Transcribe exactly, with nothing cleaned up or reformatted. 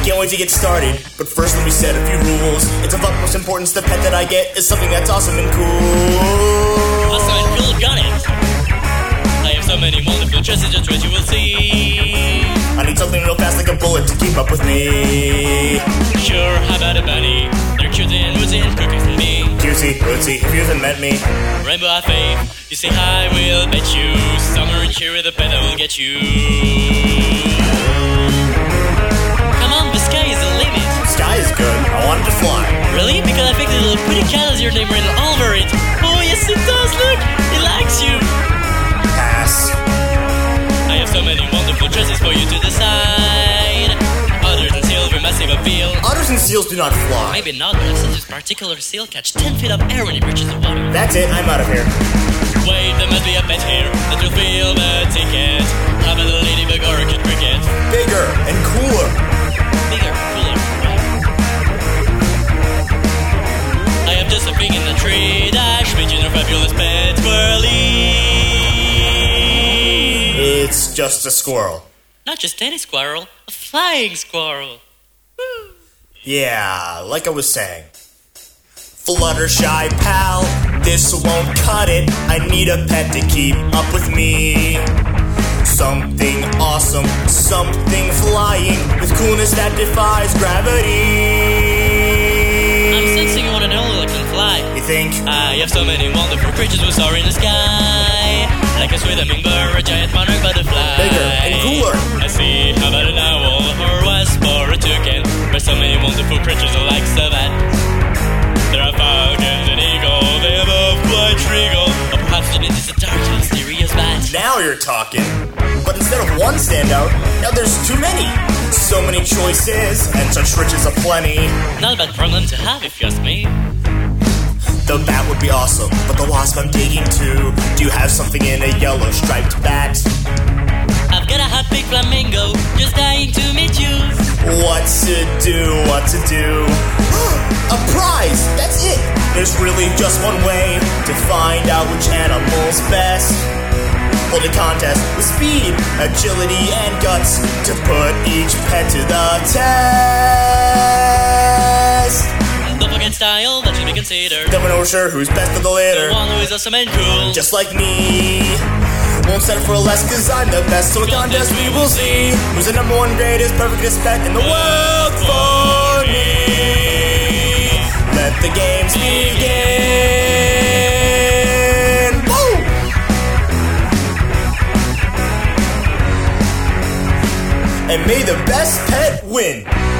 can't wait to get started, but first let me set a few rules. It's of utmost importance the pet that I get is something that's awesome and cool. Awesome and cool, got it. I have so many wonderful dresses, just what you will see. I need something real fast like a bullet to keep up with me. Sure, how about a bunny? They're cutesy and woodsy and cookies and me. Cutesy, woodsy, if you haven't met me. Rainbow of faith, you say hi, we'll bet you. Summer and cheer with a pet that will get you. Come on, the sky is the limit. Sky is good, I wanted to fly. Really? Because I think the little pretty cat has your name written all over it. Oh yes it does, look! It likes you! Pass. I have so many wonderful dresses for you to decide. Otters and seals with massive appeal. Otters and seals do not fly. Maybe not, but I've seen this particular seal catch ten feet of air when it reaches the water. That's it, I'm out of here. Wait, there must be a pet here that will fill the ticket. How about a ladybug or a cute cricket? Bigger and cooler. Bigger, cooler, right? I have just a thing in the tree dash, making a fabulous pet whirly. It's just a squirrel. Not just any squirrel, a flying squirrel. Woo. Yeah, like I was saying. Fluttershy pal, this won't cut it. I need a pet to keep up with me. Something awesome, something flying, with coolness that defies gravity. I'm sensing you want an animal that can fly. You think? I have so many wonderful creatures who soar in the sky, like a sweet hummingbird, a giant monarch butterfly. Bigger and cooler. I see, how about an owl, or a wasp, or a toucan? There's so many wonderful creatures who like so that. There are falcons and eagles, they are both quite regal. Or perhaps it is a dark and mysterious bat. Now you're talking. But instead of one standout, now there's too many. So many choices, and such riches aplenty. Not a bad problem to have if you ask me. The bat would be awesome, but the wasp I'm digging too. Do you have something in a yellow striped bat? I've got a hot pink flamingo, just dying to meet you. What to do, what to do? A prize, that's it! There's really just one way to find out which animal's best. Hold a contest with speed, agility, and guts to put each pet to the test. Don't forget style, that should be considered. Then we're sure who's best of the litter. The one who is awesome and cool, just like me. Won't settle for less cause I'm the best. So a contest we will see who's the number one greatest, perfectest pet in the world for me. Let the games begin. Woo! And may the best pet win.